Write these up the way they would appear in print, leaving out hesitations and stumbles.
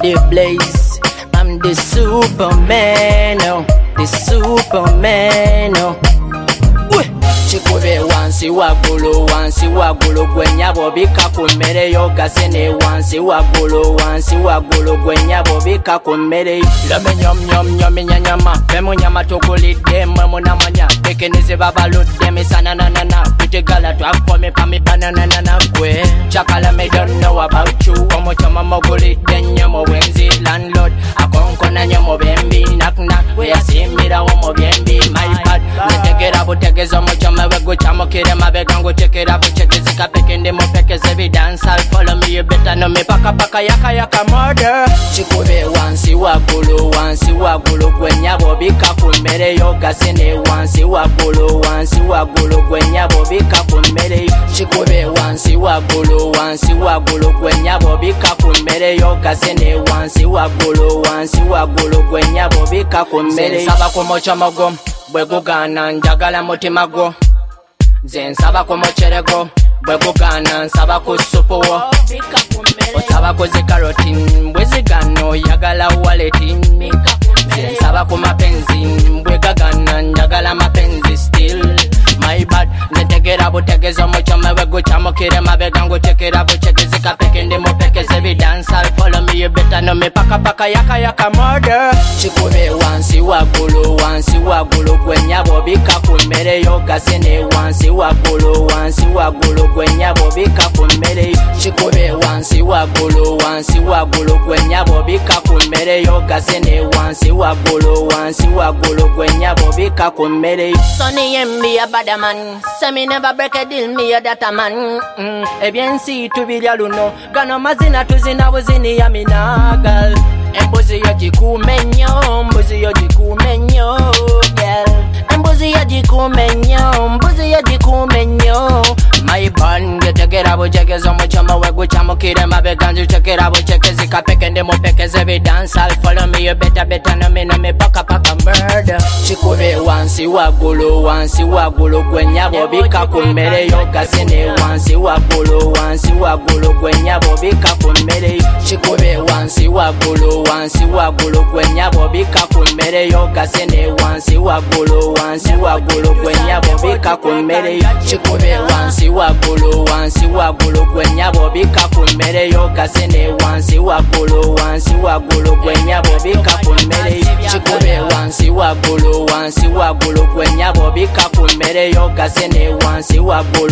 the blaze. I'm the Superman, oh, the Superman, oh. Chikube wansi wagulu gwenyabo bika kumere yoga sene wansi wagulu gwenyabo bika kumere lame nyom nyama bemu nyama togolide mwe namanya tekenize babaludde misana na kutegala twakome pami banana na gwe chakala me don't know about you omo chama mogolide nyamo wenzi landlord akonkona nyamo bembi knock we asimira omo bembi my bad netegera butegeza omo chama wego chamo kire mabega ngo chekera buchekeza pekende mo pekeze bi dance I'll follow me you better know me paka yaka murder chikube wansi wagulu gwenyabo bika kumere yoga sene wansi wagulu gwenyabo bika kumere chikube wansi wagulu gwenyabo bika kumere yoga sene wansi wagulu gwenyabo bika kumere saba kumocha mago bwegugana njagala mutima go zensaba kumocherego bwegugana nsaba ku supu wo osaba ku zikaroti mbwezigano yagala waleti zensaba ku mapenzi mbwegagana njagala mapenzi still my bad netegera butegeza muchama wego chamokire mabega ngo chekera buchekeze kapekende mo pekeze bi dance I'll follow me you better know me paka yaka murder chikube wansi wagulu gwenyabo bika kumere yoga sene wansi wagulu gwenyabo bika kumere chikube wansi wagulu gwenyabo bika kumere yoga sene wansi wagulu gwenyabo bika kumere Sonny Yembi a man, say me never break a deal, me a data man. Ebyen si tu bilya luno, gano mazina tuzina wazini ya minagal. Embuzi ya jikumenyo, girl. Embuzi ya jikumenyo. My band get abo jegeza mo chama wego chamo kire mabeganju chekera bo chekezi kapekende mo pekeze be dance I'll follow me you better no me paka murder chikube wansi wagulu gwenyabo bika kumere yoga sene wansi wagulu gwenyabo bika kumere chikube wansi wagulu gwenyabo bika kumere yoga sene wansi wagulu gwenyabo bika kumere chikube wansi wagulu gwenyabo bika kumere yoga sene wansi wagulu gwenyabo bika kumere chikube wansi wagulu gwenyabo bika kumere yoga sene wansi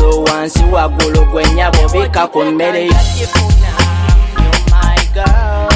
wagulu gwenyabo bika kumere my girl